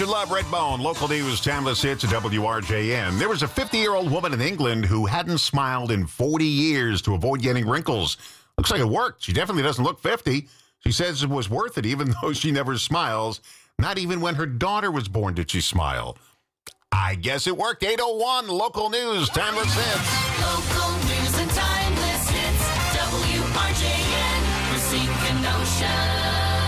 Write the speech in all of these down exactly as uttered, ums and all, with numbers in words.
Richard Love, Redbone, local news, timeless hits at W R J N. There was a fifty-year-old woman in England who hadn't smiled in forty years to avoid getting wrinkles. Looks like it worked. She definitely doesn't look fifty. She says it was worth it even though she never smiles. Not even when her daughter was born did she smile. I guess it worked. eight oh one, local news, timeless hits. Local news and timeless hits. W R J N, Racine, Kenosha.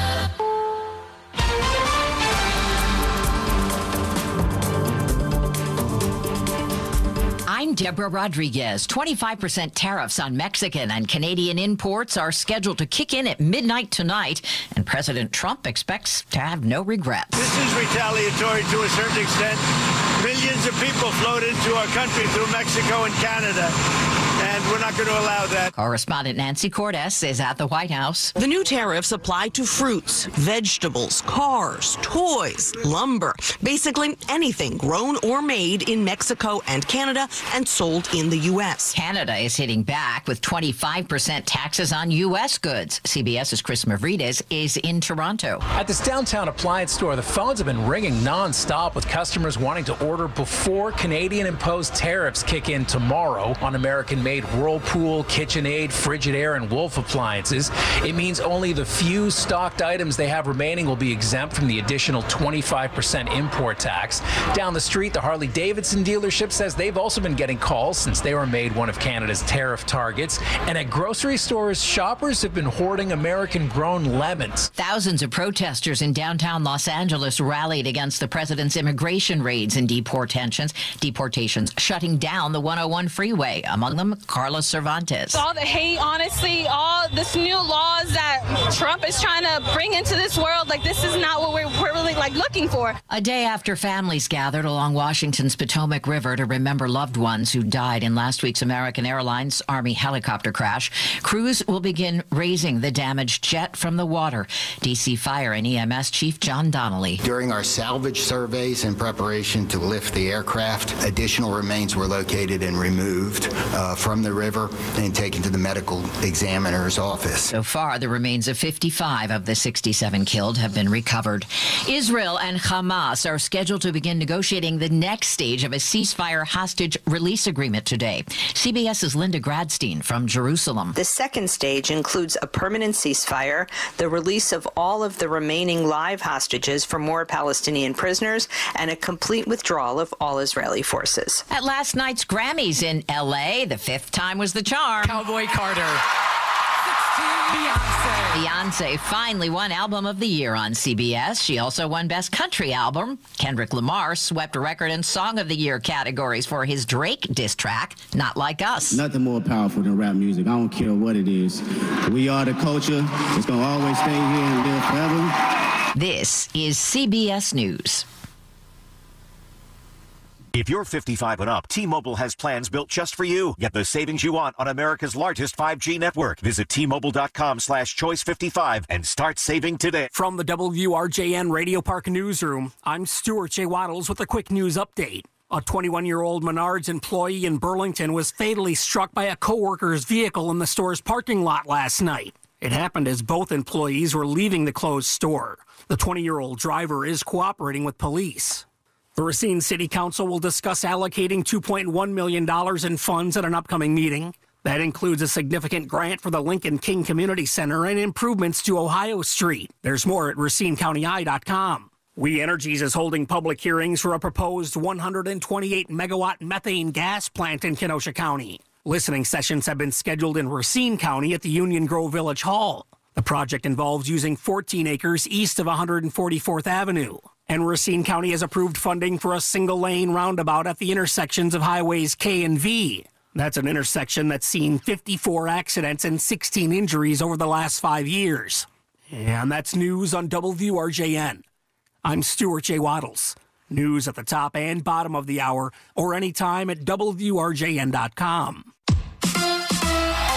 I'm Deborah Rodriguez. twenty-five percent tariffs on Mexican and Canadian imports are scheduled to kick in at midnight tonight, and President Trump expects to have no regrets. This is retaliatory to a certain extent. Millions of people flowed into our country through Mexico and Canada, and we're not going to allow that. Correspondent Nancy Cordes is at the White House. The new tariffs apply to fruits, vegetables, cars, toys, lumber, basically anything grown or made in Mexico and Canada and sold in the U S. Canada is hitting back with twenty-five percent taxes on U S goods. CBS's Chris Mavridis is in Toronto. At this downtown appliance store, the phones have been ringing nonstop with customers wanting to order before Canadian-imposed tariffs kick in tomorrow on American-made Whirlpool, KitchenAid, Frigidaire, and Wolf appliances. It means only the few stocked items they have remaining will be exempt from the additional twenty-five percent import tax. Down the street, the Harley-Davidson dealership says they've also been getting calls since they were made one of Canada's tariff targets. And at grocery stores, shoppers have been hoarding American-grown lemons. Thousands of protesters in downtown Los Angeles rallied against the president's immigration raids and deportations, deportations, shutting down the one oh one freeway. Among them, Carlos Cervantes. All the hate, honestly, all this new laws that Trump is trying to bring into this world, like this is not what we're, we're really like looking for. A day after families gathered along Washington's Potomac River to remember loved ones who died in last week's American Airlines Army helicopter crash, crews will begin raising the damaged jet from the water. D C Fire and E M S Chief John Donnelly. During our salvage surveys in preparation to lift the aircraft, additional remains were located and removed uh, from the river and taken to the medical examiner's office. So far, the remains of fifty-five of the sixty-seven killed have been recovered. Israel and Hamas are scheduled to begin negotiating the next stage of a ceasefire hostage release agreement today. CBS's Linda Gradstein from Jerusalem. The second stage includes a permanent ceasefire, the release of all of the remaining live hostages for more Palestinian prisoners, and a complete withdrawal of all Israeli forces. At last night's Grammys in L A, the fifth time was the charm. Cowboy Carter. Beyonce. Beyonce finally won Album of the Year on C B S. She also won Best Country Album. Kendrick Lamar swept record and Song of the Year categories for his Drake diss track, Not Like Us. Nothing more powerful than rap music. I don't care what it is. We are the culture. It's going to always stay here and live forever. This is C B S News. If you're fifty-five and up, T-Mobile has plans built just for you. Get the savings you want on America's largest five G network. Visit T-Mobile.com slash choice 55 and start saving today. From the W R J N Radio Park Newsroom, I'm Stuart J. Waddles with a quick news update. A twenty-one-year-old Menards employee in Burlington was fatally struck by a coworker's vehicle in the store's parking lot last night. It happened as both employees were leaving the closed store. The twenty-year-old driver is cooperating with police. The Racine City Council will discuss allocating two point one million dollars in funds at an upcoming meeting. That includes a significant grant for the Lincoln King Community Center and improvements to Ohio Street. There's more at racine county eye dot com. We Energies is holding public hearings for a proposed one hundred twenty-eight megawatt methane gas plant in Kenosha County. Listening sessions have been scheduled in Racine County at the Union Grove Village Hall. The project involves using fourteen acres east of one hundred forty-fourth Avenue. And Racine County has approved funding for a single-lane roundabout at the intersections of highways K and V. That's an intersection that's seen fifty-four accidents and sixteen injuries over the last five years. And that's news on W R J N. I'm Stuart J. Waddles. News at the top and bottom of the hour, or anytime at W R J N dot com.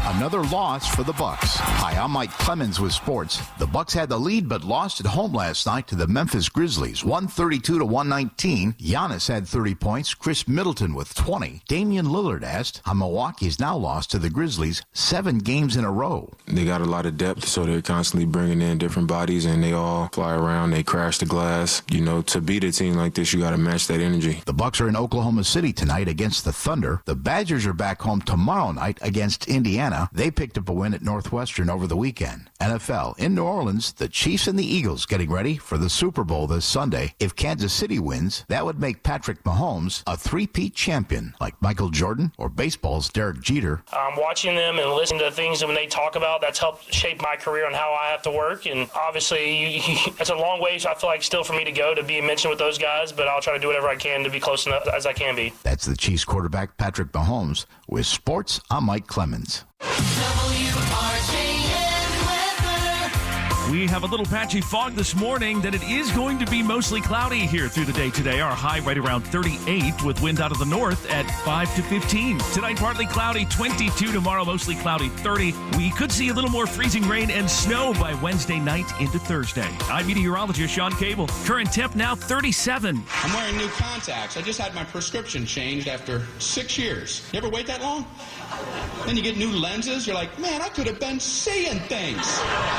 Another loss for the Bucks. Hi, I'm Mike Clemens with sports. The Bucks had the lead but lost at home last night to the Memphis Grizzlies, one thirty-two to one nineteen. Giannis had thirty points. Chris Middleton with twenty. Damian Lillard asked how Milwaukee's now lost to the Grizzlies seven games in a row. They got a lot of depth, so they're constantly bringing in different bodies, and they all fly around. They crash the glass. You know, to beat a team like this, you got to match that energy. The Bucks are in Oklahoma City tonight against the Thunder. The Badgers are back home tomorrow night against Indiana. They picked up a win at Northwestern over the weekend. N F L in New Orleans, the Chiefs and the Eagles getting ready for the Super Bowl this Sunday. If Kansas City wins, that would make Patrick Mahomes a three-peat champion like Michael Jordan or baseball's Derek Jeter. Um, watching them and listening to things that when they talk about, that's helped shape my career and how I have to work. And obviously, it's a long way, I feel like, still for me to go to be mentioned with those guys, but I'll try to do whatever I can to be close enough as I can be. That's the Chiefs quarterback, Patrick Mahomes. With sports, I'm Mike Clemens. W R J N weather. We have a little patchy fog this morning, that it is going to be mostly cloudy here through the day today. Our high right around thirty-eight with wind out of the north at five to fifteen. Tonight, partly cloudy, twenty-two. Tomorrow, mostly cloudy, thirty. We could see a little more freezing rain and snow by Wednesday night into Thursday. I'm meteorologist Sean Cable. Current temp now thirty-seven. I'm wearing new contacts. I just had my prescription changed after six years. You ever wait that long? Then you get new lenses. You're like, man, I could have been seeing things.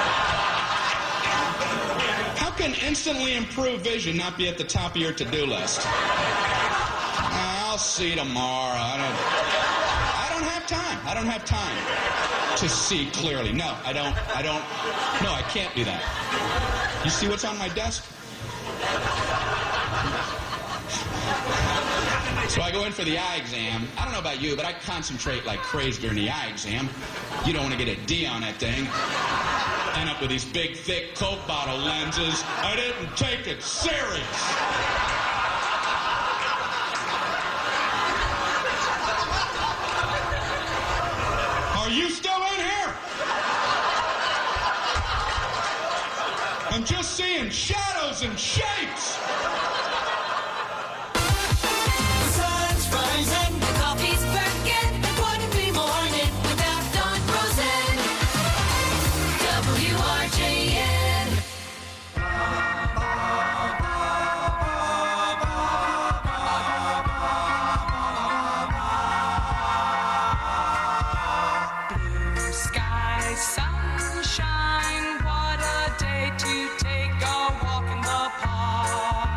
How can instantly improved vision not be at the top of your to-do list? I'll see tomorrow. I don't, I don't have time. I don't have time to see clearly. No, I don't. I don't. No, I can't do that. You see what's on my desk? So I go in for the eye exam. I don't know about you, but I concentrate like crazy during the eye exam. You don't want to get a D on that thing. End up with these big, thick Coke bottle lenses. I didn't take it serious. Are you still in here? I'm just seeing shadows and shapes. Sunshine, what a day to take a walk in the park.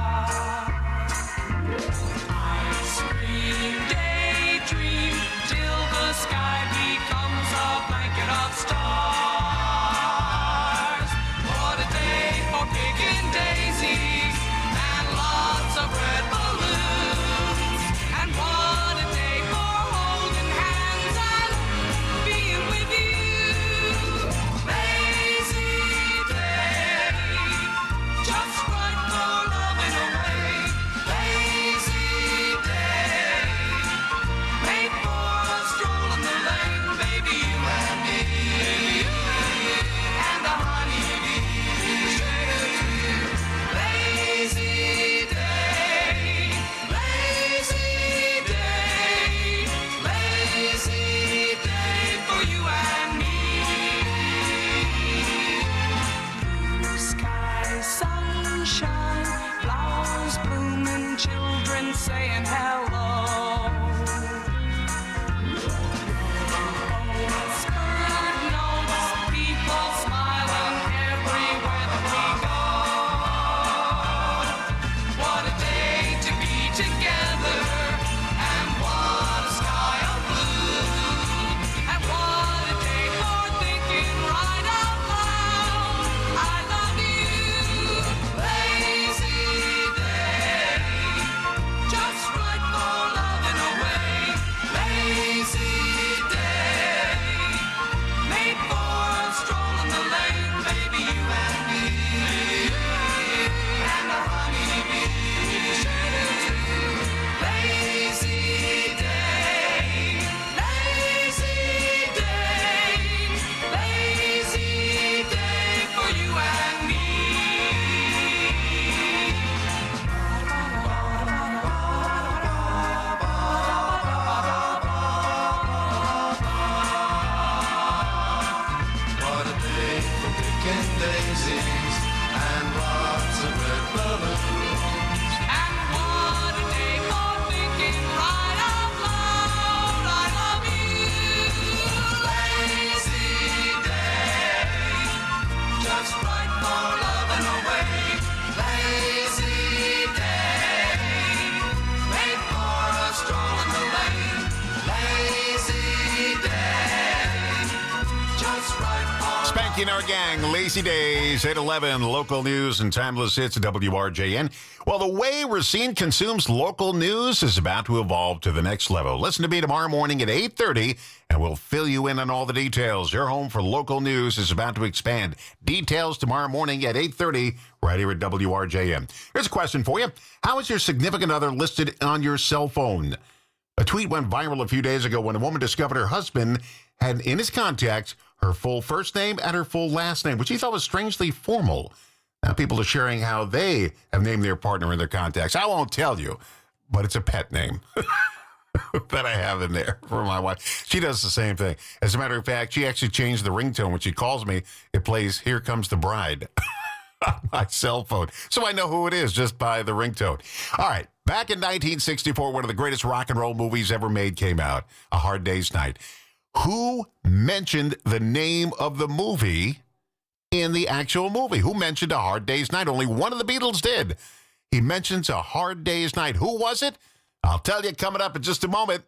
Frankie and our gang, Lazy Days, eight eleven, local news and timeless hits at W R J N. Well, the way Racine consumes local news is about to evolve to the next level. Listen to me tomorrow morning at eight thirty, and we'll fill you in on all the details. Your home for local news is about to expand. Details tomorrow morning at eight thirty, right here at W R J N. Here's a question for you. How is your significant other listed on your cell phone? A tweet went viral a few days ago when a woman discovered her husband had in his contacts her full first name and her full last name, which he thought was strangely formal. Now people are sharing how they have named their partner in their contacts. I won't tell you, but it's a pet name that I have in there for my wife. She does the same thing. As a matter of fact, she actually changed the ringtone. When she calls me, it plays "Here Comes the Bride" on my cell phone. So I know who it is just by the ringtone. All right. Back in nineteen sixty-four, one of the greatest rock and roll movies ever made came out, A Hard Day's Night. Who mentioned the name of the movie in the actual movie? Who mentioned A Hard Day's Night? Only one of the Beatles did. He mentions A Hard Day's Night. Who was it? I'll tell you coming up in just a moment.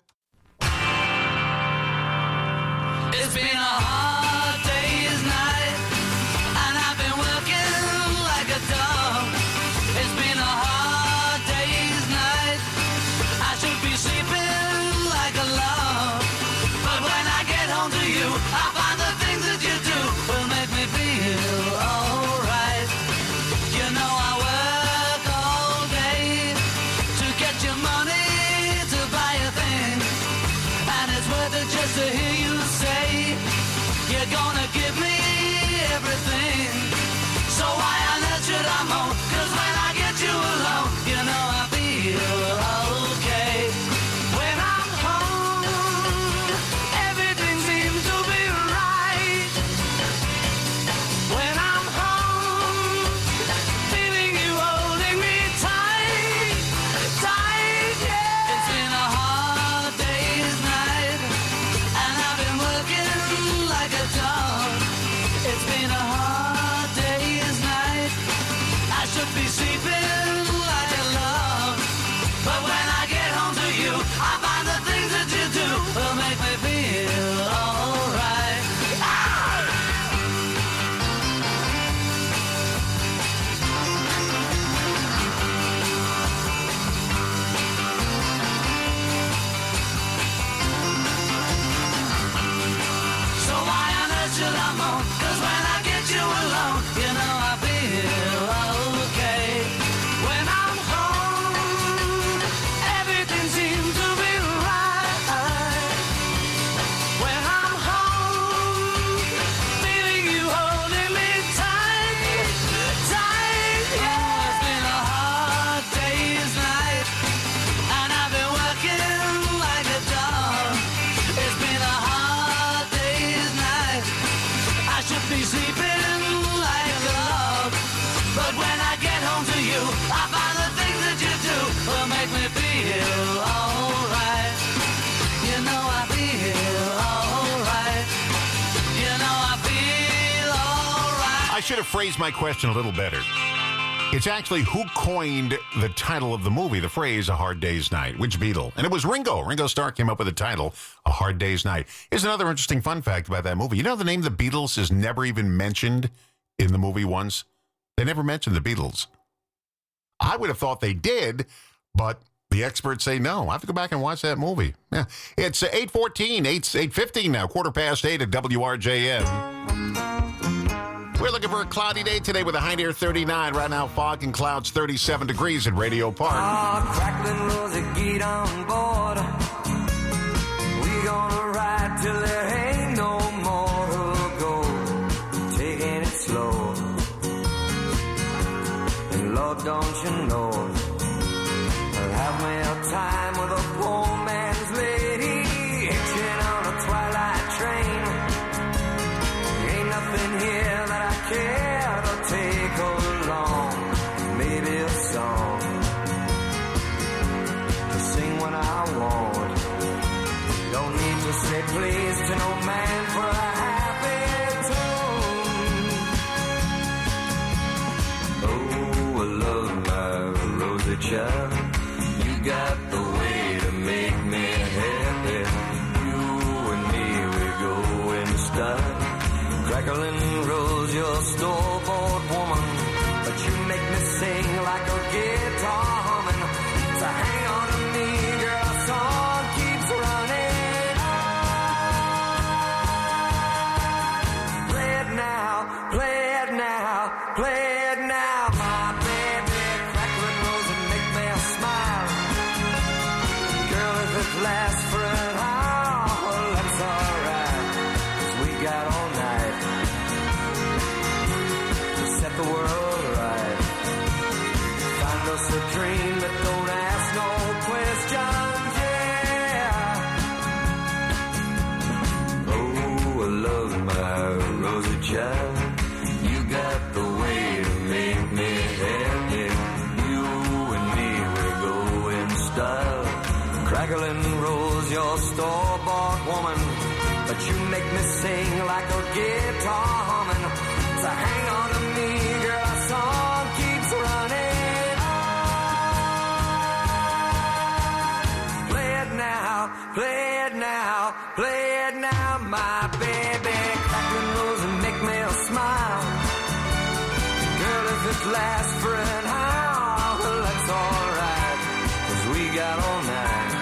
It's been a hard day's night, and I've been working like a dog. It's been a hard day's night. I should be sleeping like a log. But when I get home to you, I find the things that you do will make me feel alright. You know I work all day to get your money to buy a thing, and it's worth it just to hear you say you're gonna give me everything. So why on earth should I moan? 'Cause when I get you alone, you know I feel okay. When I'm home, everything seems to be right. When I'm home, feeling you holding me tight, tight, yeah. It's been a hard day's night, and I've been working like a dog. It's been a hard day's night. I should be sleeping like a log. But when I get home to you, I find the things that you do will make me feel alright. Ah! So why on earth should I moan? 'Cause when I get you alone, you know I feel okay. When I'm home, everything seems to be right. When I'm home, feeling you holding me tight, tight, yeah. It's been a hard day's night, and I've been working like a dog. It's been a hard day's night. I should be sleeping like a log. But when I get home to you, I find the things that you do will make me feel alright. You know I feel alright. You know I feel alright. I should have phrased my question a little better. It's actually who coined the title of the movie, the phrase A Hard Day's Night, which Beatle? And it was Ringo. Ringo Starr came up with the title, A Hard Day's Night. Here's another interesting fun fact about that movie. You know the name of the Beatles is never even mentioned in the movie once? They never mentioned the Beatles. I would have thought they did, but the experts say no. I have to go back and watch that movie. Yeah, it's eight fourteen, eight fifteen now, quarter past eight at W R J N. We're looking for a cloudy day today with a high near thirty-nine. Right now, fog and clouds, thirty-seven degrees at Radio Park. Oh, crackling rosy, get on board. We gonna ride till there ain't no more to go. Taking it slow. And Lord, don't you know, I'll have me a time with a poor man's lady, hitching on a twilight train. Ain't nothing here that I care to take along. Maybe a song to sing when I want. Don't need to say please to no man for a happy tune. Oh, I love my rosy child. You got the way to make me happy. You and me, we go in style. Crackling rosy. your store-bought woman, but you make me sing like a guitar humming. So hang on to me, girl, our song keeps running. Play it now, play it now, play it now, my baby. Crackling rose and make me smile. Girl, if it lasts for an hour, that's alright, 'cause we got all night to set the world right. Find us a dream that don't ask no questions, yeah. Oh, I love my rosy child. You got the way to make me happy. You and me, we go in style. Crackling rose, your store-bought woman, but you make me sing like a guitar humming. So hang on to me, girl, our song keeps running. Play it now, play it now, play it now, my baby. Crackling rose and make me smile. Girl, if it lasts for an hour, that's alright, 'cause we got all night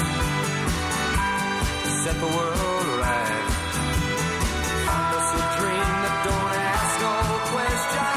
to set the world right. Find us a dream that don't ask no questions.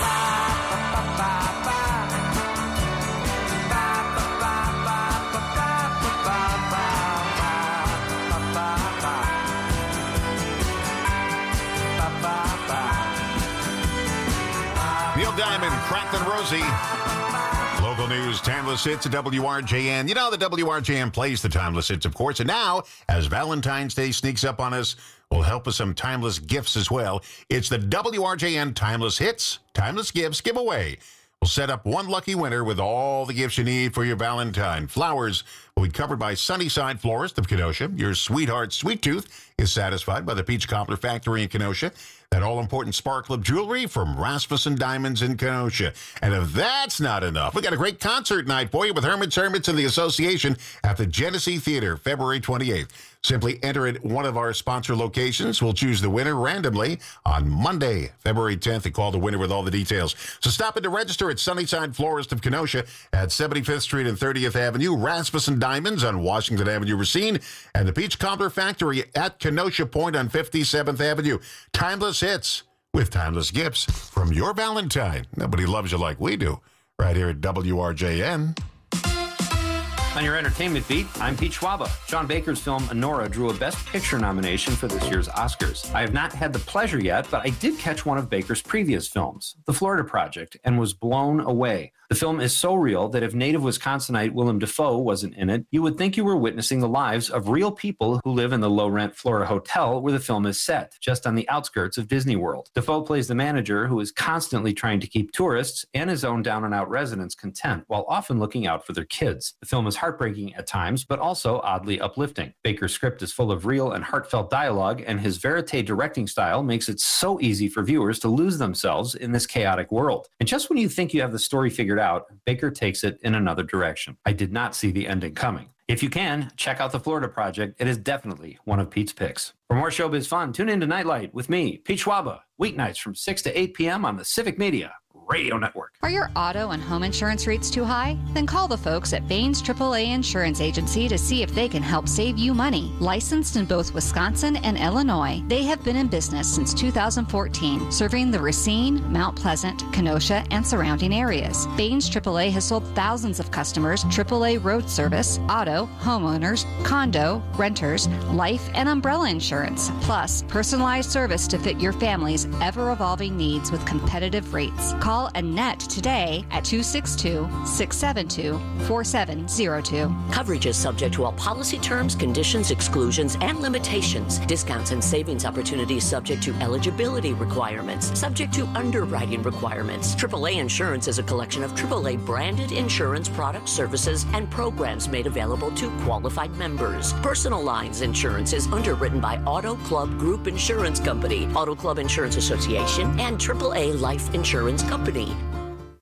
Neil Diamond, Crackling Rosie. Local news, Timeless Hits at W R J N. You know, the W R J N plays the Timeless Hits, of course. And now, as Valentine's Day sneaks up on us, we'll help with some timeless gifts as well. It's the W R J N Timeless Hits, Timeless Gifts giveaway. We'll set up one lucky winner with all the gifts you need for your Valentine. Flowers will be covered by Sunnyside Florist of Kenosha. Your sweetheart sweet tooth is satisfied by the Peach Cobbler Factory in Kenosha. That all-important sparkle of jewelry from Rasmussen Diamonds in Kenosha. And if that's not enough, we got a great concert night for you with Herman's Hermits and the Association at the Genesee Theater, February twenty-eighth. Simply enter at one of our sponsor locations. We'll choose the winner randomly on Monday, February tenth, and call the winner with all the details. So stop in to register at Sunnyside Florist of Kenosha at seventy-fifth Street and thirtieth Avenue, Rasmussen Diamonds on Washington Avenue, Racine, and the Peach Cobbler Factory at Kenosha Point on fifty-seventh Avenue. Timeless hits with timeless gifts from your Valentine. Nobody loves you like we do right here at W R J N. On your entertainment beat, I'm Pete Schwaba. Sean Baker's film Anora drew a Best Picture nomination for this year's Oscars. I have not had the pleasure yet, but I did catch one of Baker's previous films, The Florida Project, and was blown away. The film is so real that if native Wisconsinite Willem Dafoe wasn't in it, you would think you were witnessing the lives of real people who live in the low-rent Florida hotel where the film is set, just on the outskirts of Disney World. Dafoe plays the manager who is constantly trying to keep tourists and his own down-and-out residents content, while often looking out for their kids. The film is heartbreaking at times, but also oddly uplifting. Baker's script is full of real and heartfelt dialogue, and his verite directing style makes it so easy for viewers to lose themselves in this chaotic world. And just when you think you have the story figured out, Baker takes it in another direction. I did not see the ending coming. If you can, check out The Florida Project. It is definitely one of Pete's picks. For more showbiz fun, tune in to Nightlight with me, Pete Schwaba, weeknights from six to eight p.m. on the Civic Media Radio Network. Are your auto and home insurance rates too high? Then call the folks at Baines triple A Insurance Agency to see if they can help save you money. Licensed in both Wisconsin and Illinois, they have been in business since two thousand fourteen, serving the Racine, Mount Pleasant, Kenosha, and surrounding areas. Baines triple A has sold thousands of customers triple A road service, auto, homeowners, condo, renters, life, and umbrella insurance, plus personalized service to fit your family's ever-evolving needs with competitive rates. Call Annette today at two six two, six seven two, four seven zero two. Coverage is subject to all policy terms, conditions, exclusions, and limitations. Discounts and savings opportunities subject to eligibility requirements, subject to underwriting requirements. triple A Insurance is a collection of triple A branded insurance products, services, and programs made available to qualified members. Personal lines insurance is underwritten by Auto Club Group Insurance Company, Auto Club Insurance Association, and triple A Life Insurance Company.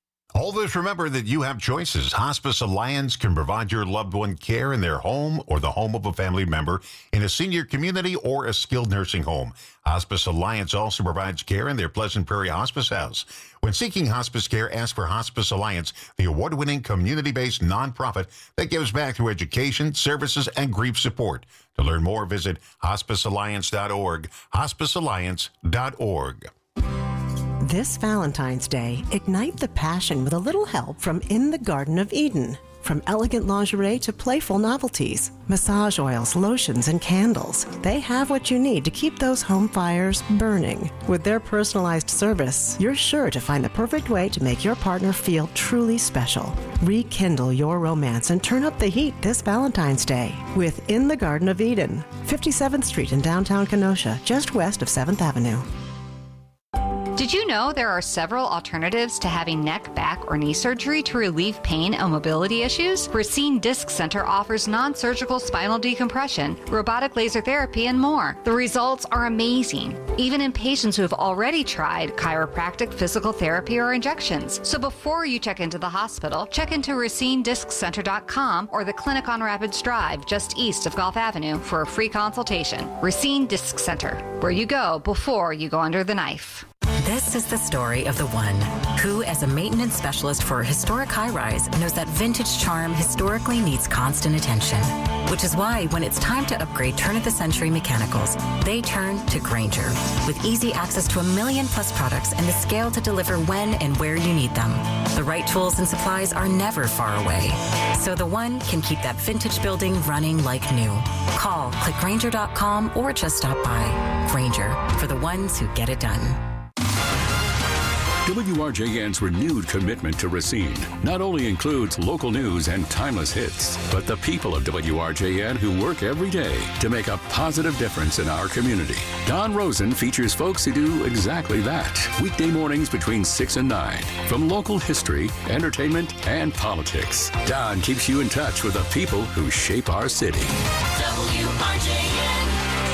Always remember that you have choices. Hospice Alliance can provide your loved one care in their home or the home of a family member in a senior community or a skilled nursing home. Hospice Alliance also provides care in their Pleasant Prairie Hospice House. When seeking hospice care, ask for Hospice Alliance, the award-winning community-based nonprofit that gives back through education, services, and grief support. To learn more, visit hospice alliance dot org, hospice alliance dot org. This Valentine's Day, ignite the passion with a little help from In the Garden of Eden. From elegant lingerie to playful novelties, massage oils, lotions, and candles, they have what you need to keep those home fires burning. With their personalized service, you're sure to find the perfect way to make your partner feel truly special. Rekindle your romance and turn up the heat this Valentine's Day with In the Garden of Eden, fifty-seventh Street in downtown Kenosha, just west of seventh Avenue. Did you know there are several alternatives to having neck, back, or knee surgery to relieve pain and mobility issues? Racine Disc Center offers non-surgical spinal decompression, robotic laser therapy, and more. The results are amazing, even in patients who have already tried chiropractic, physical therapy, or injections. So before you check into the hospital, check into racine disc center dot com or the clinic on Rapids Drive, just east of Gulf Avenue, for a free consultation. Racine Disc Center, where you go before you go under the knife. This is the story of the one who, as a maintenance specialist for a historic high-rise, knows that vintage charm historically needs constant attention. Which is why when it's time to upgrade turn-of-the-century mechanicals, they turn to Grainger. With easy access to a million plus products and the scale to deliver when and where you need them. The right tools and supplies are never far away. So the one can keep that vintage building running like new. Call, click Grainger dot com, or just stop by. Grainger, for the ones who get it done. W R J N's renewed commitment to Racine not only includes local news and timeless hits, but the people of W R J N who work every day to make a positive difference in our community. Don Rosen features folks who do exactly that. Weekday mornings between six and nine. From local history, entertainment, and politics, Don keeps you in touch with the people who shape our city. W R J N.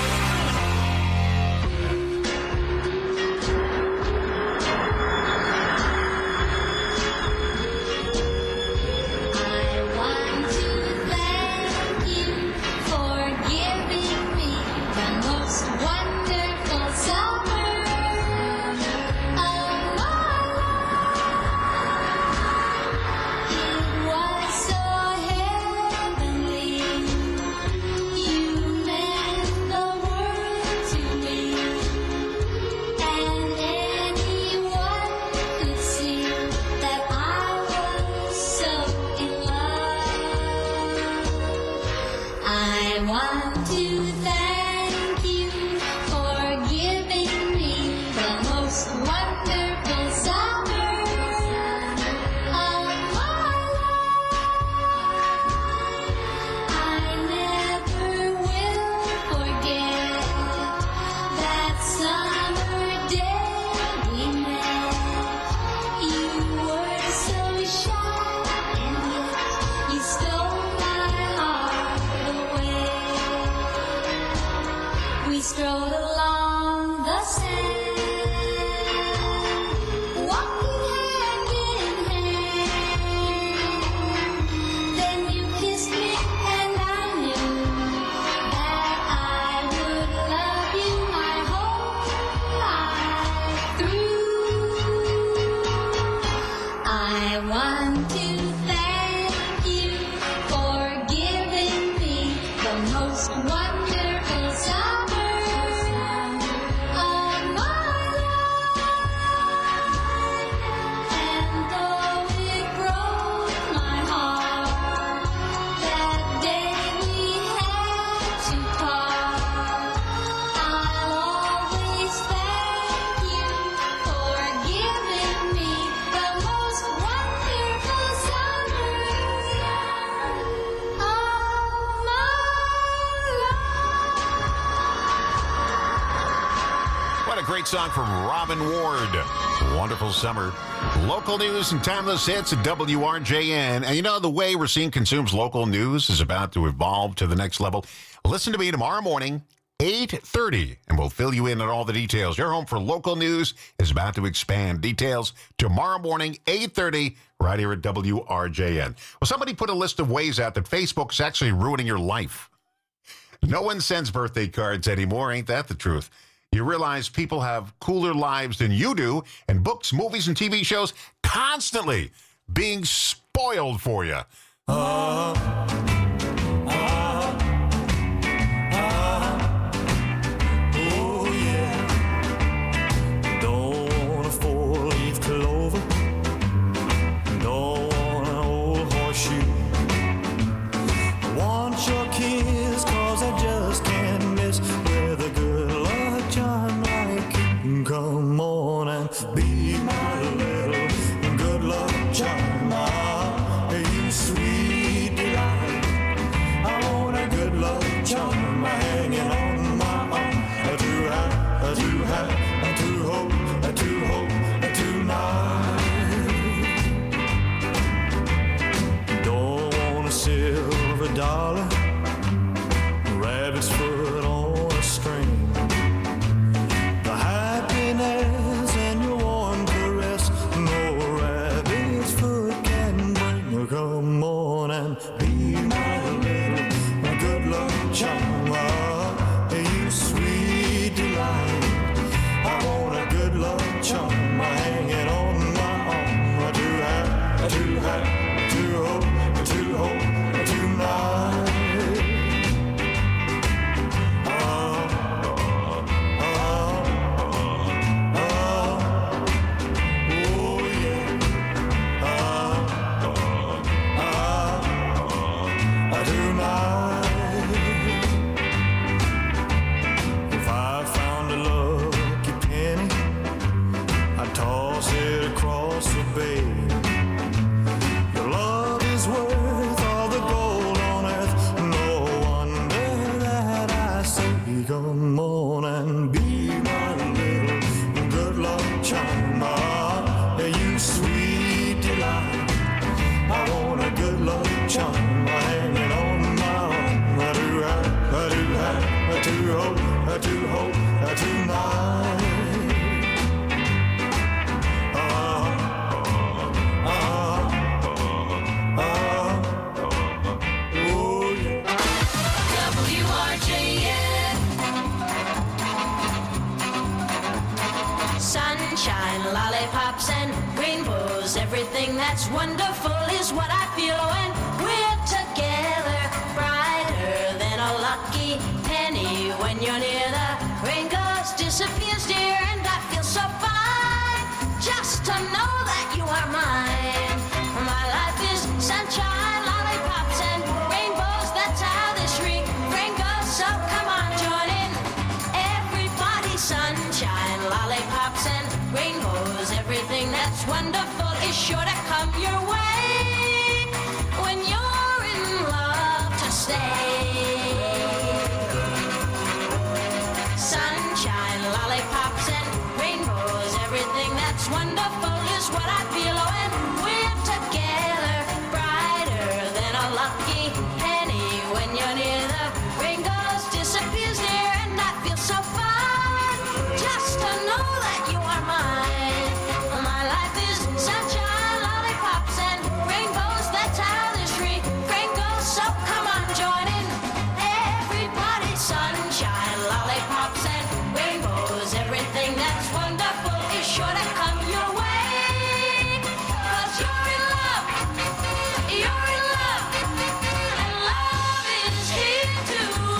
Great song from Robin Ward. Wonderful summer. Local news and timeless hits at W R J N. And you know, the way Racine consumes local news is about to evolve to the next level. Listen to me tomorrow morning eight thirty, and we'll fill you in on all the details. Your home for local news is about to expand. Details tomorrow morning, eight thirty, right here at W R J N. Well, somebody put a list of ways out that Facebook's actually ruining your life. No one sends birthday cards anymore. Ain't that the truth? You realize people have cooler lives than you do, and books, movies, and T V shows constantly being spoiled for you. Uh, uh, uh, oh yeah. Don't want a four-leaf clover. Don't want an old horseshoe. I want your kiss, cause I just can't miss with a good luck charm like you. Come on and be my little good luck charm. You sweet delight. I want a good luck charm hanging on my arm. A to have, a to have, a to hope, a to hope, a tonight. Don't want a silver dollar, rabbit's foot on a string. The happiness and your warm caress, no rabbit's foot can bring. Come on and be my little good luck charm. You sweet delight. I want a good luck charm hanging on my arm. I do have, I do have, I do hope, I do hope, I do not. Oh, oh, oh, oh, yeah. I do not. If I found a lucky penny, I'd toss it across the bay. Your love is worth all the gold on earth. No wonder that I say, come on and be my little good luck charm. You sweet delight. I want a good luck charm hanging on my arm. I do have, I do have, I do hope, I do hope, I do not. Uh, uh, uh, oh yeah. W R J N. Sunshine, lollipops, and rainbows. Everything that's wonderful is what I feel when we're together. Brighter than a lucky penny when you're near. The rain goes, disappears, dear, and I feel so fine just to know that you are mine. My life is sunshine, lollipops, and rainbows. That's how this refrain goes. So come on, join in. Everybody, sunshine, lollipops, and rainbows. Everything that's wonderful is sure to come your way when you're in love to stay. Sunshine, lollipops, and rainbows. Everything that's wonderful is what I feel when we're together. Brighter than a lucky penny when you're near. The rain goes, disappears, dear, and I feel so fine just to know that you are mine. My life is sunshine, lollipops, and rainbows. That's how this refrain goes. So come on, join in. Everybody, sunshine, lollipops, and rainbows. Everything that's wonderful is sure to come your way. 'Cause you're in love, you're in love, and love is here to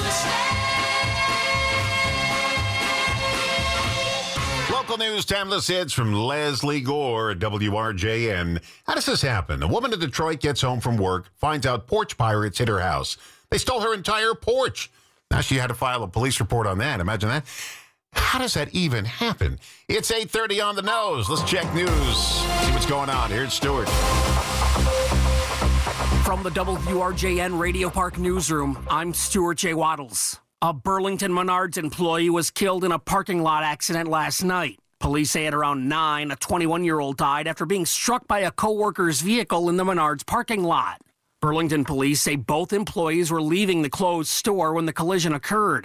stay. Local news, timeless hits from Leslie Gore at W R J N. How does this happen? A woman in Detroit gets home from work, finds out porch pirates hit her house. They stole her entire porch. Now she had to file a police report on that. Imagine that. How does that even happen? It's eight thirty on the nose. Let's check news. See what's going on. Here's Stuart. From the W R J N Radio Park Newsroom, I'm Stuart J. Waddles. A Burlington Menards employee was killed in a parking lot accident last night. Police say at around nine, a twenty-one-year-old died after being struck by a co-worker's vehicle in the Menards parking lot. Burlington police say both employees were leaving the closed store when the collision occurred.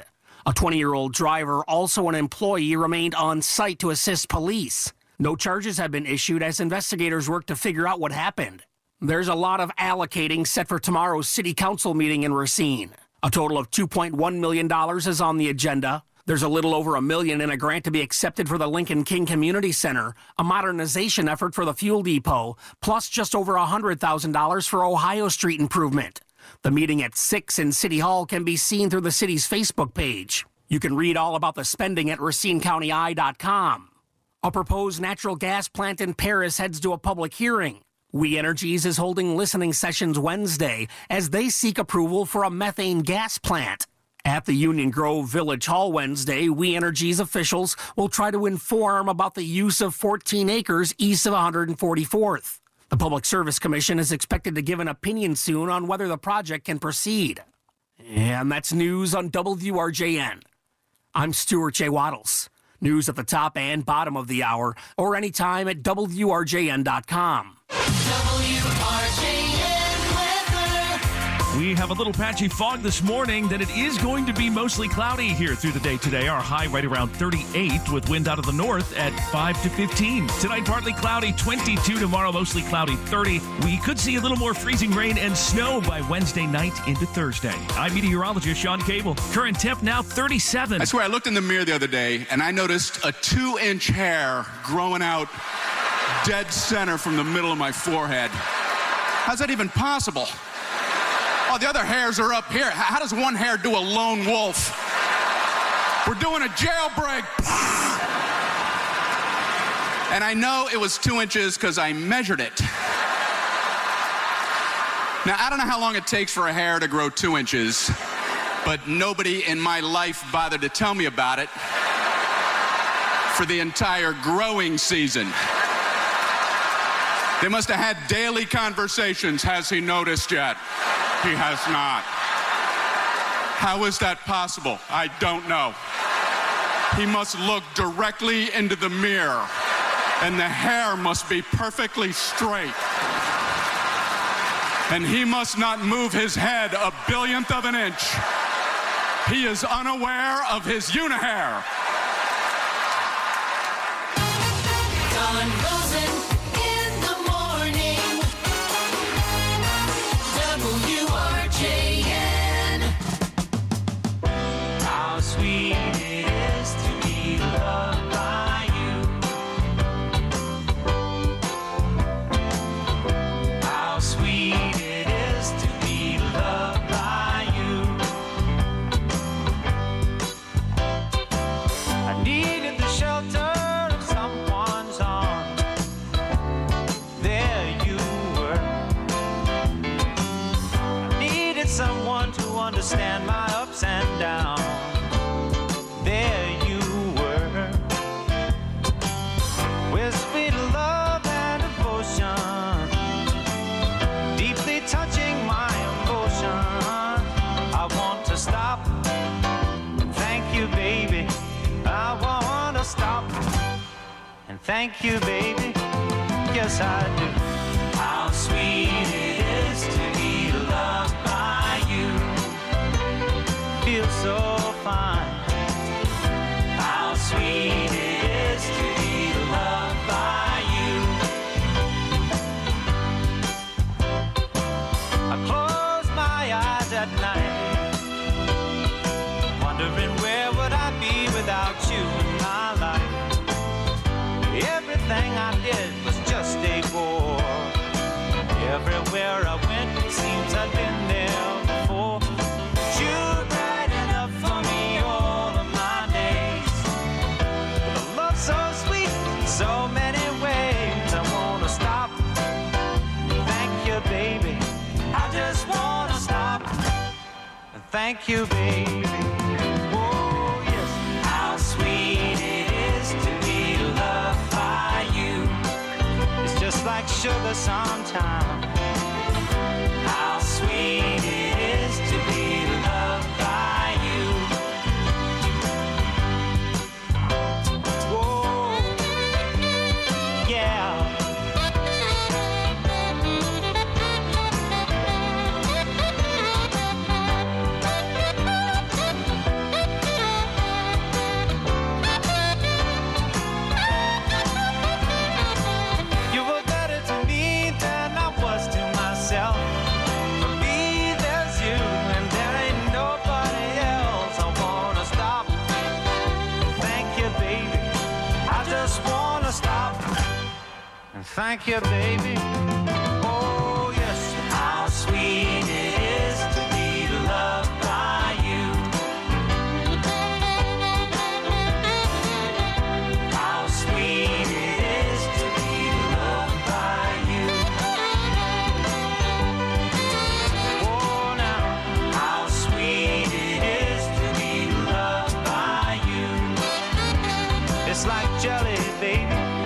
A twenty-year-old driver, also an employee, remained on site to assist police. No charges have been issued as investigators work to figure out what happened. There's a lot of allocating set for tomorrow's city council meeting in Racine. A total of two point one million dollars is on the agenda. There's a little over a million in a grant to be accepted for the Lincoln King Community Center, a modernization effort for the fuel depot, plus just over one hundred thousand dollars for Ohio Street improvement. The meeting at six in City Hall can be seen through the city's Facebook page. You can read all about the spending at Racine County Eye dot com. A proposed natural gas plant in Paris heads to a public hearing. We Energies is holding listening sessions Wednesday as they seek approval for a methane gas plant. At the Union Grove Village Hall Wednesday, We Energies officials will try to inform about the use of fourteen acres east of one hundred forty-fourth. The Public Service Commission is expected to give an opinion soon on whether the project can proceed. And that's news on W R J N. I'm Stuart J. Waddles. News at the top and bottom of the hour, or anytime at W R J N dot com. W R J N weather. We have a little patchy fog this morning, then it is going to be mostly cloudy here through the day today. Our high right around thirty-eight with wind out of the north at five to fifteen. Tonight, partly cloudy, twenty-two. Tomorrow, mostly cloudy, thirty. We could see a little more freezing rain and snow by Wednesday night into Thursday. I'm meteorologist Sean Cable. Current temp now thirty-seven. I swear, I looked in the mirror the other day, and I noticed a two-inch hair growing out dead center from the middle of my forehead. How's that even possible? Oh, the other hairs are up here. How does one hair do a lone wolf? We're doing a jailbreak. And I know it was two inches because I measured it. Now, I don't know how long it takes for a hair to grow two inches, but nobody in my life bothered to tell me about it for the entire growing season. They must have had daily conversations. Has he noticed yet? He has not. How is that possible? I don't know. He must look directly into the mirror, and the hair must be perfectly straight. And he must not move his head a billionth of an inch. He is unaware of his unihair. Don Rosen in the morning. W R J N. How sweet it is to be loved by you. How sweet it is to be loved by you. I needed the shelter of someone's arms. There you were. I needed someone to understand my ups and downs. There you were. With sweet love and devotion, deeply touching my emotion. I want to stop. Thank you, baby. I want to stop. And thank you, baby. Yes, I do. How sweet it is to be loved by you. Feels so fine. How sweet it is to be loved by you. I close my eyes at night, wondering where would I be without you in my life. Everything I did was just a bore. Everywhere I went, it seems I'd been there before. You're bright enough for me all of my days. With a love so sweet in so many ways. I wanna stop. Thank you, baby. I just wanna stop. And thank you, baby. Oh, yes. How sweet it is to be loved by you. It's just like sugar sometimes. How sweet it is to be loved by you. Whoa, yeah. Thank you, baby. Oh, yes. How sweet it is to be loved by you. How sweet it is to be loved by you. Oh, now, how sweet it is to be loved by you. It's like jelly, baby.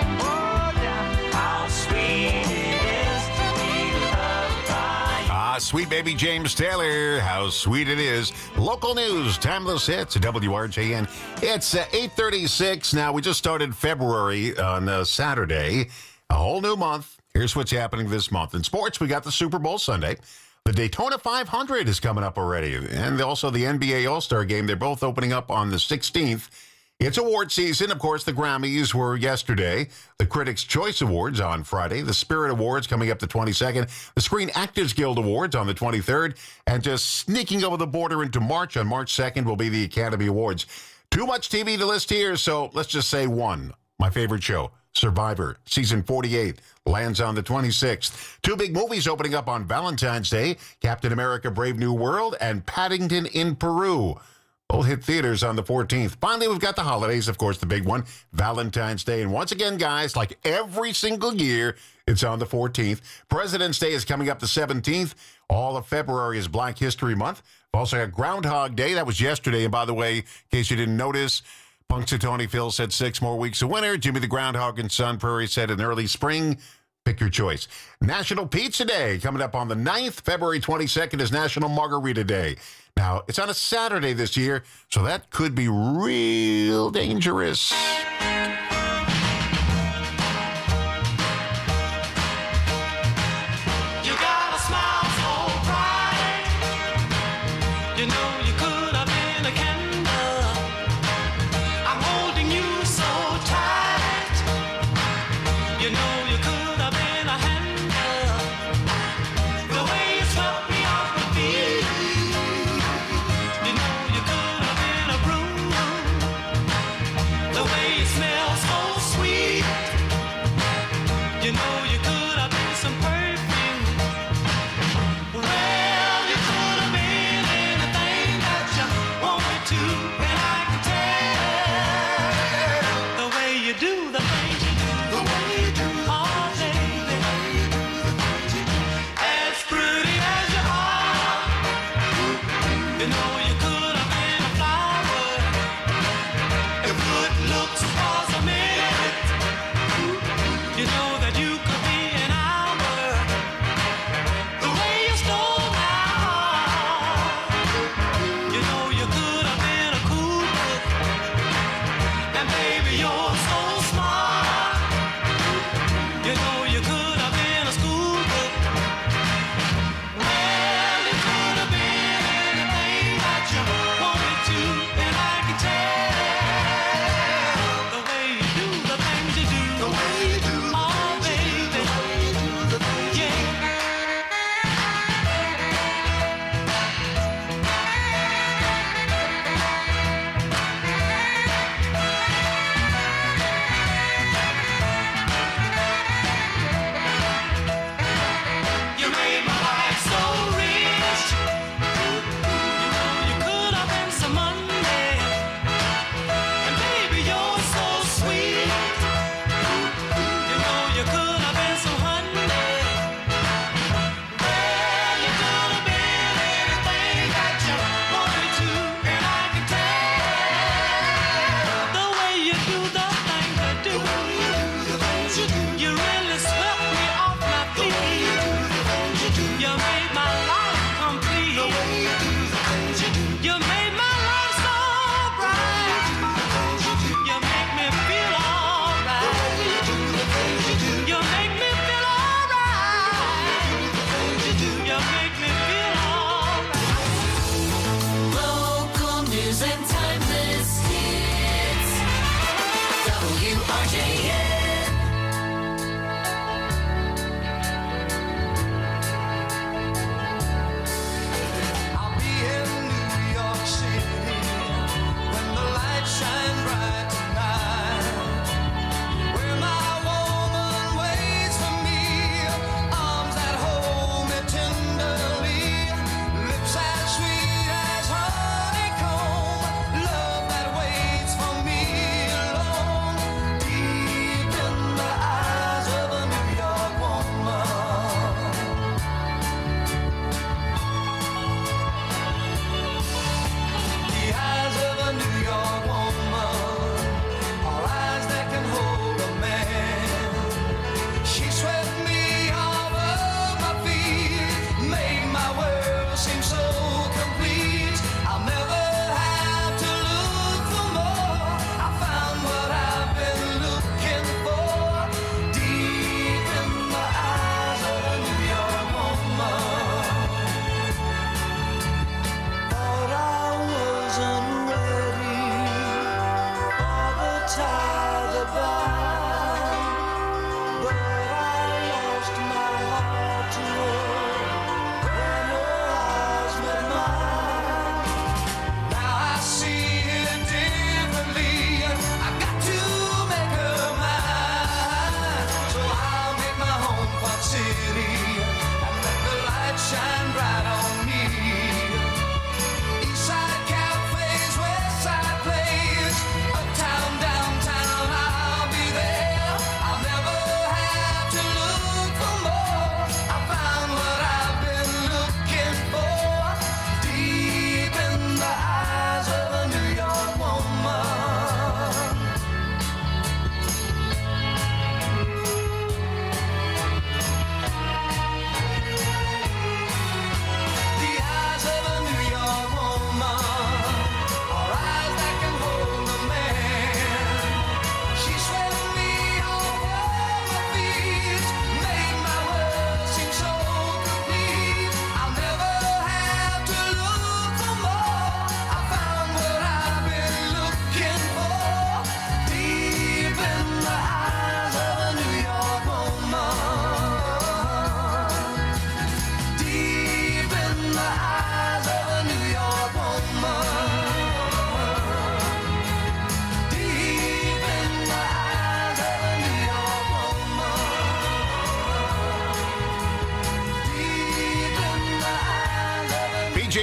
Sweet baby James Taylor, how sweet it is. Local news, timeless hits, W R J N. It's uh, eight thirty-six. Now, we just started February on uh, Saturday. A whole new month. Here's what's happening this month. In sports, we got the Super Bowl Sunday. The Daytona five hundred is coming up already. And also the N B A All-Star Game. They're both opening up on the sixteenth. It's award season. Of course, the Grammys were yesterday. The Critics' Choice Awards on Friday. The Spirit Awards coming up the twenty-second. The Screen Actors Guild Awards on the twenty-third. And just sneaking over the border into March, on March second, will be the Academy Awards. Too much T V to list here, so let's just say one. My favorite show, Survivor, season forty-eight, lands on the twenty-sixth. Two big movies opening up on Valentine's Day, Captain America Brave New World and Paddington in Peru. Both hit theaters on the fourteenth. Finally, we've got the holidays, of course, the big one, Valentine's Day. And once again, guys, like every single year, it's on the fourteenth. President's Day is coming up the seventeenth. All of February is Black History Month. We've also got Groundhog Day. That was yesterday. And by the way, in case you didn't notice, Punxsutawney Phil said six more weeks of winter. Jimmy the Groundhog in Sun Prairie said an early spring. Pick your choice. National Pizza Day coming up on the ninth. February twenty-second is National Margarita Day. Now, it's on a Saturday this year, so that could be real dangerous. You got a smile so bright. You know you could have been a candle. I'm holding you so tight. You know you could have been a handle. The way you swept me off my feet. You know you could have been a broom. The way you smell so sweet. You know you could have been some perfume. Well, you could have been anything that you wanted to, and I can tell the way you do the things you do, the way you do, oh baby, as pretty as you are. You know you could have been a flower if good looks was a minute. You know that you could be an hour. The way you stole my heart. You know you could have been a cool book. And baby, you're so smart. You know you could have been a school book. Well, you could have been anything that you wanted to, and I can tell the way you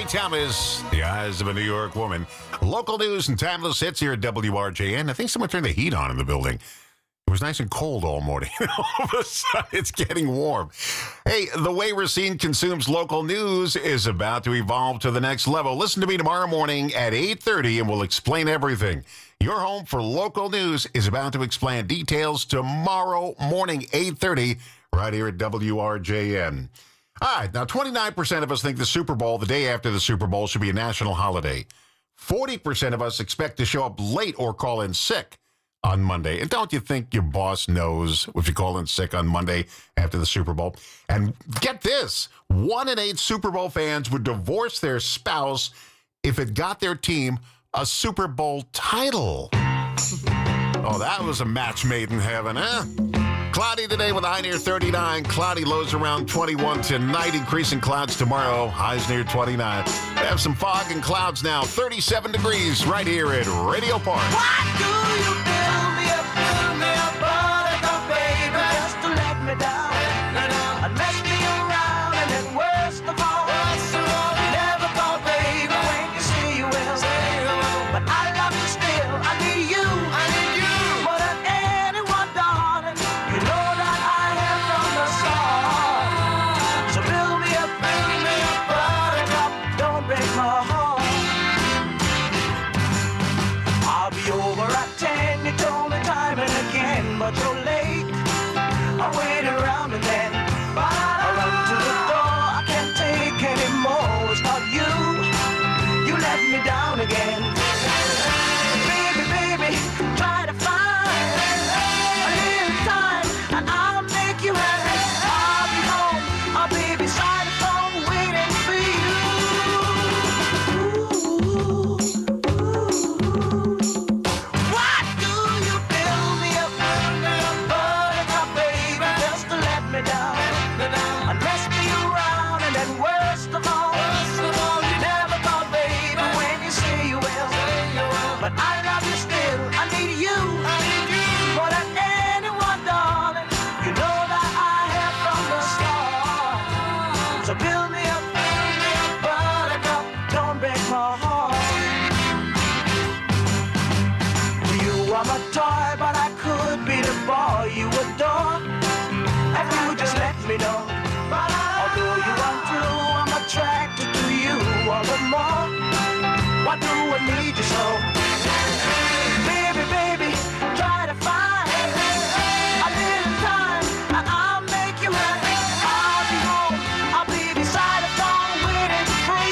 J. Thomas, The Eyes of a New York Woman. Local news and timeless hits here at W R J N. I think someone turned the heat on in the building. It was nice and cold all morning. All of a sudden, it's getting warm. Hey, the way Racine consumes local news is about to evolve to the next level. Listen to me tomorrow morning at eight thirty, and we'll explain everything. Your home for local news is about to explain details tomorrow morning, eight thirty, right here at W R J N. All right, now twenty-nine percent of us think the Super Bowl, the day after the Super Bowl, should be a national holiday. forty percent of us expect to show up late or call in sick on Monday. And don't you think your boss knows if you call in sick on Monday after the Super Bowl? And get this, one in eight Super Bowl fans would divorce their spouse if it got their team a Super Bowl title. Oh, that was a match made in heaven, huh? Cloudy today with a high near thirty-nine. Cloudy lows around twenty-one tonight. Increasing clouds tomorrow. Highs near twenty-nine. We have some fog and clouds now. thirty-seven degrees right here at Radio Park. Why do you build me up, build me up, buttercup, baby, just to let me down, and mess me around, and then worst of all, worst of all, you never call, baby, when you say you will, but I love you still, I need you, I need you, more than anyone, darling, you know that I am from the start, so build me up, build me up, buttercup, don't break my heart. I'll be over at ten, you told me time and again, but you're late. I'll wait around and then I run to the door, I can't take anymore. It's not you, you let me down again. Baby, baby, try to find a little time and I'll make you happy. I'll be home, I'll be beside the phone waiting for you. Why do you build me up, build me up, buttercup, baby, just to let me down, and mess me around, and then worst of all, you never call, baby, when you say you will, but I love you still, I need you, more than anyone, darling, you know that I have from the start, so build me up, build me up, buttercup, don't break my heart. You are my toy, but I could be the boy you adore, if you just let me know. Although you are true, I'm attracted to you all the more. Why do I need you so? Baby, baby, try to find a little time and I'll make you happy. I'll be home, I'll be beside the phone waiting for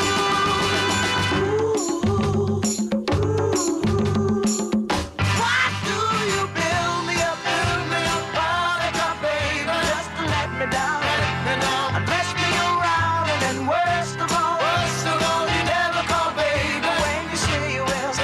you. Why do you build me up, build me up, buttercup, baby, just to let me down, and mess me around, and then worst of all, you never call, baby, when you say you will,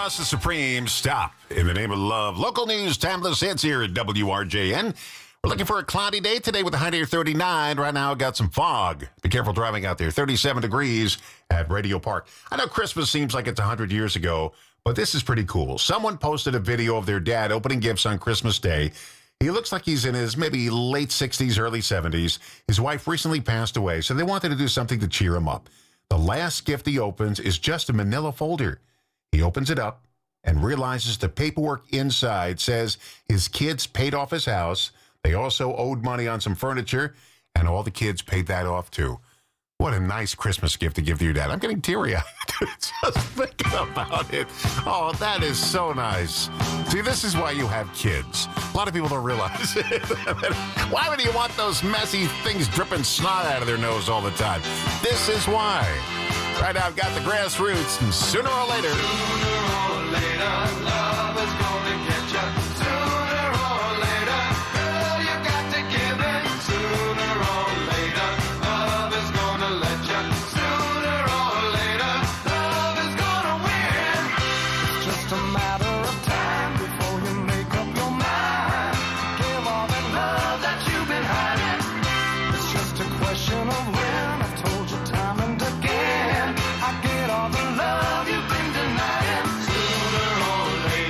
Ross, the Supreme. Stop. In the name of love. Local news, timeless hits here at W R J N. We're looking for a cloudy day today with a high near thirty-nine. Right now, got some fog. Be careful driving out there. thirty-seven degrees at Radio Park. I know Christmas seems like it's one hundred years ago, but this is pretty cool. Someone posted a video of their dad opening gifts on Christmas Day. He looks like he's in his maybe late sixties, early seventies. His wife recently passed away, so they wanted to do something to cheer him up. The last gift he opens is just a manila folder. He opens it up and realizes the paperwork inside says his kids paid off his house. They also owed money on some furniture, and all the kids paid that off too. What a nice Christmas gift to give to your dad. I'm getting teary-eyed just thinking about it. Oh, that is so nice. See, this is why you have kids. A lot of people don't realize it. Why would you want those messy things dripping snot out of their nose all the time? This is why. Right now, I've got the Grassroots, and sooner or later... Sooner or later, love is gonna get you. Sooner or later, girl, you got to give in. Sooner or later, love is gonna let you. Sooner or later, love is gonna win. It's just a matter of time before you make up your mind. Give all that love that you've been hiding. It's just a question of when. I've told you time and again. I get all the love you've been denying. Sooner or later.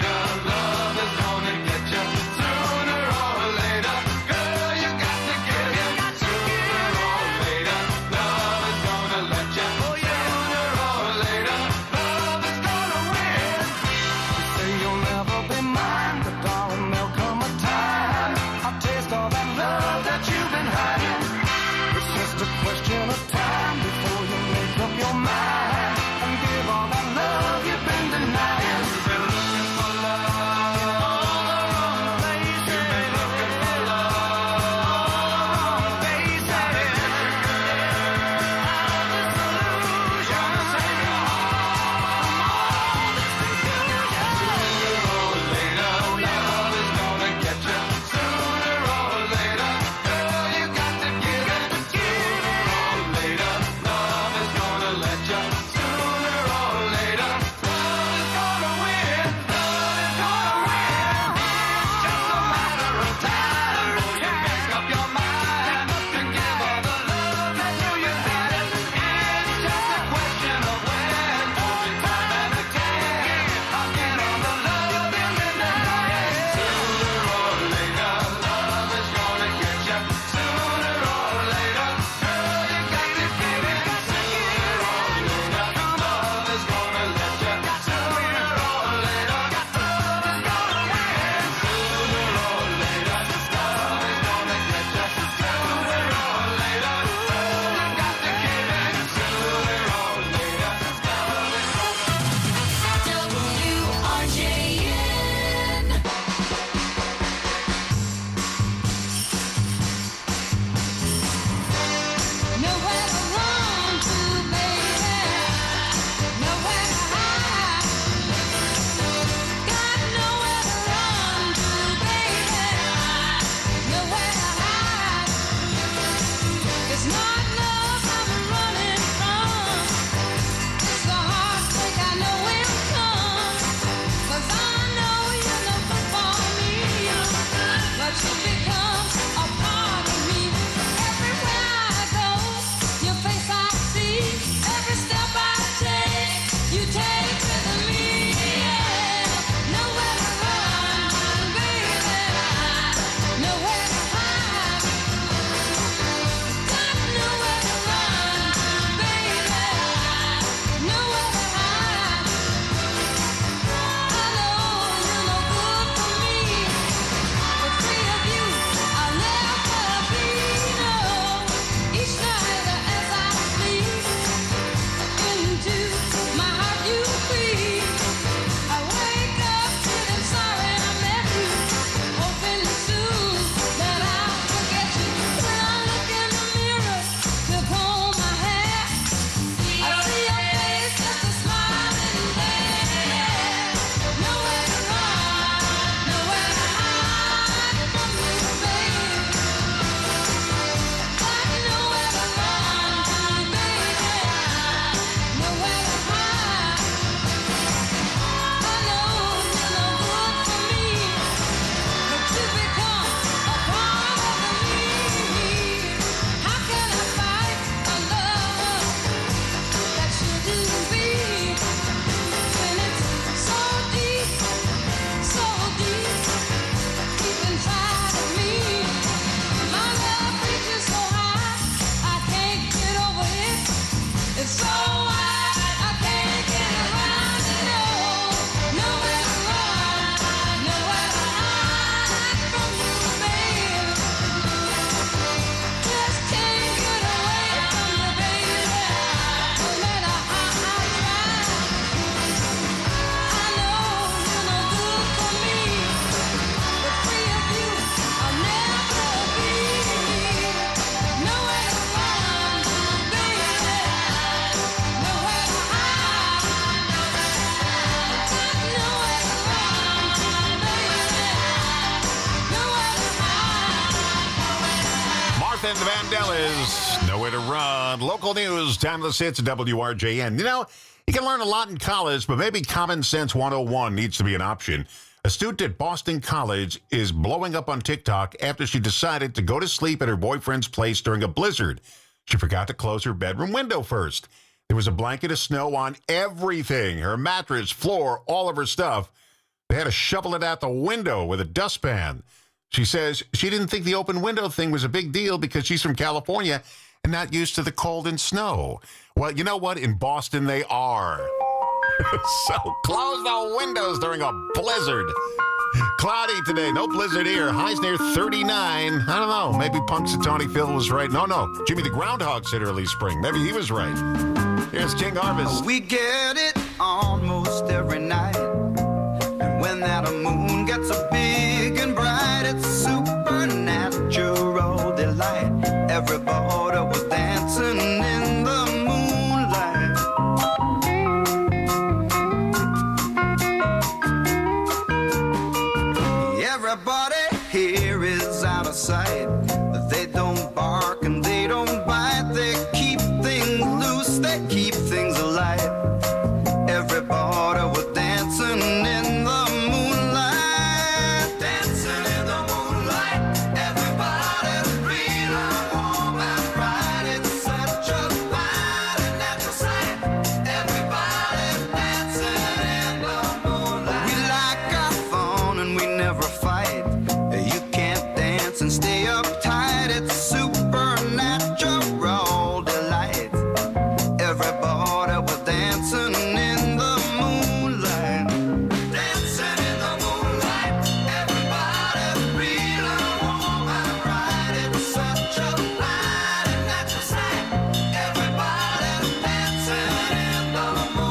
Smith and the Vandellas. Nowhere to run. Local news, timeless hits at W R J N. You know, you can learn a lot in college, but maybe Common Sense one oh one needs to be an option. A student at Boston College is blowing up on TikTok after she decided to go to sleep at her boyfriend's place during a blizzard. She forgot to close her bedroom window first. There was a blanket of snow on everything, her mattress, floor, all of her stuff. They had to shovel it out the window with a dustpan. She says she didn't think the open window thing was a big deal because she's from California and not used to the cold and snow. Well, you know what? In Boston, they are. So close the windows during a blizzard. Cloudy today. No blizzard here. Highs near thirty-nine. I don't know. Maybe Punxsutawney Phil was right. No, no. Jimmy the Groundhog said early spring. Maybe he was right. Here's King Harvest. We get it almost every night. And when that moon gets so big and bright, it's supernatural delight. Everybody was dancing in the moonlight. Everybody here is out of sight. They don't bark and they don't bite. They keep things loose, they keep things alive. Everybody was dancing in the moonlight. Dancing in the moonlight. Everybody's feeling warm and bright. It's such a fine and natural sight. Everybody's dancing in the moonlight. We like our fun and we never fight. You can't dance and stay uptight. It's supernatural delight. Everybody was dancing in the moonlight. Dancing in the moonlight. Everybody's feeling warm and bright. It's such a fine and natural sight. Everybody's dancing in the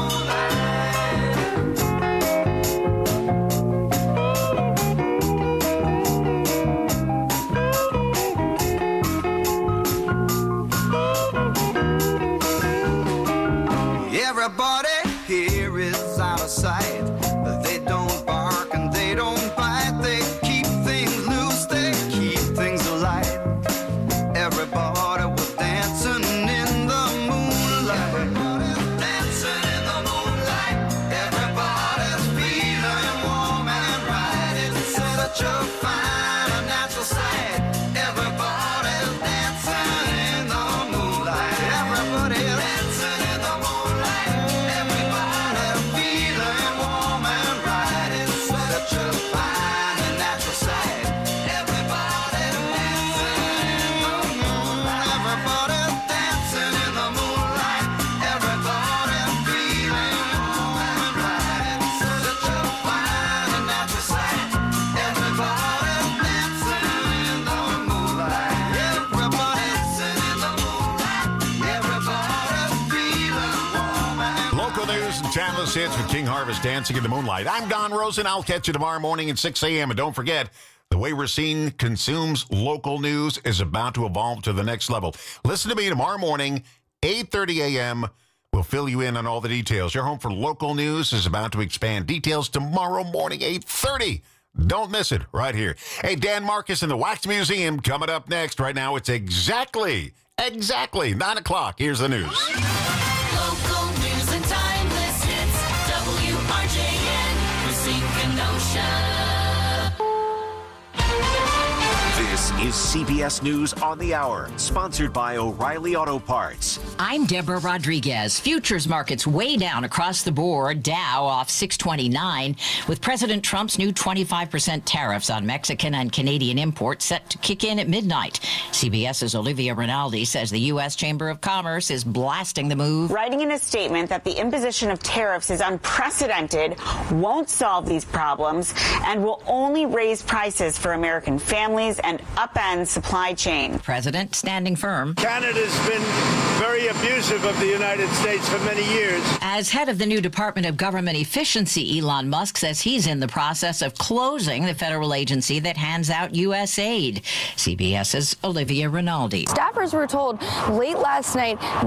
Everybody here is out of sight. They don't bark and they don't bite. They keep things loose, they keep things alive. Everybody was dancing in the moonlight. Everybody's dancing in the moonlight. Everybody's feeling warm and right. It's such a fine and natural sight. Everybody's dancing in the moonlight. Everybody's dancing in the moonlight. Everybody's feeling warm and right. It's such a fine and natural sight. Everybody's dancing in the moonlight. Everybody's dancing in the moonlight. Everybody's feeling warm and right. It's such a fine and natural sight. Everybody's dancing in the moonlight. Everybody's dancing in the moonlight. Everybody's feeling warm and Local news and timeless hits with King Harvest dancing in the moonlight. I'm Don Rosen. I'll catch you tomorrow morning at six a.m. And don't forget, the way Racine consumes local news is about to evolve to the next level. Listen to me tomorrow morning, eight thirty a.m. We'll fill you in on all the details. Your home for local news is about to expand. Details tomorrow morning, eight thirty. Don't miss it right here. Hey, Dan Marcus in the Wax Museum coming up next. Right now, it's exactly, exactly nine o'clock. Here's the news. Local news and timeless hits. W R J N, Racine Kenosha. This is C B S News on the Hour, sponsored by O'Reilly Auto Parts. I'm Deborah Rodriguez. Futures markets way down across the board. Dow off six twenty-nine, with President Trump's new twenty-five percent tariffs on Mexican and Canadian imports set to kick in at midnight. CBS's Olivia Rinaldi says the U S Chamber of Commerce is blasting the move. Writing in a statement that the imposition of tariffs is unprecedented, won't solve these problems, and will only raise prices for American families and upend supply chain. The president standing firm. Canada's been very abusive of the United States for many years. As head of the new Department of Government Efficiency, Elon Musk says he's in the process of closing the federal agency that hands out U S aid. CBS's Olivia Rinaldi. Staffers were told late last night